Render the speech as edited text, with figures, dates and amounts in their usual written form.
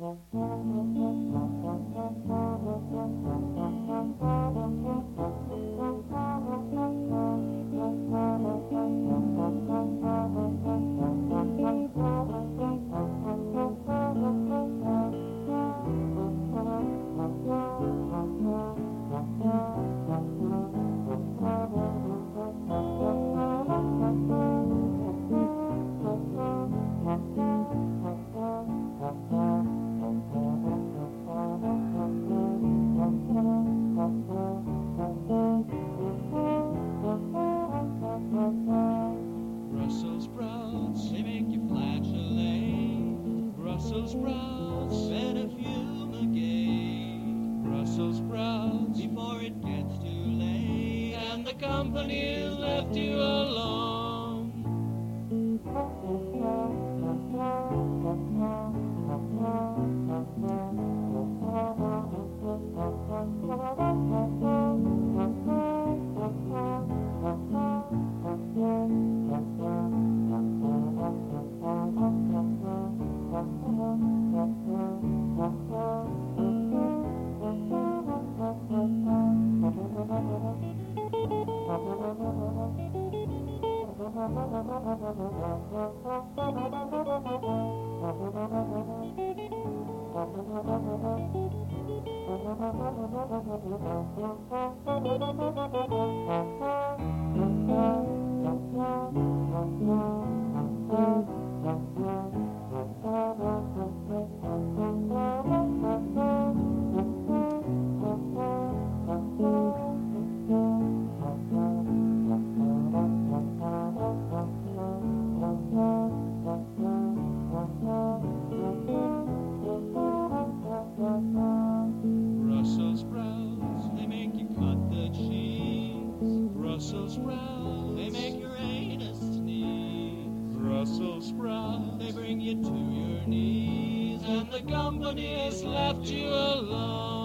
Brussels sprouts, they make you flatulate. Brussels sprouts, better fumigate. Brussels sprouts, before it gets too late, and the company has left you alone. Brussels sprouts, they make you cut the cheese. Brussels sprouts, they make your anus sneeze. Brussels sprouts, they bring you to your knees, and the company has left you alone.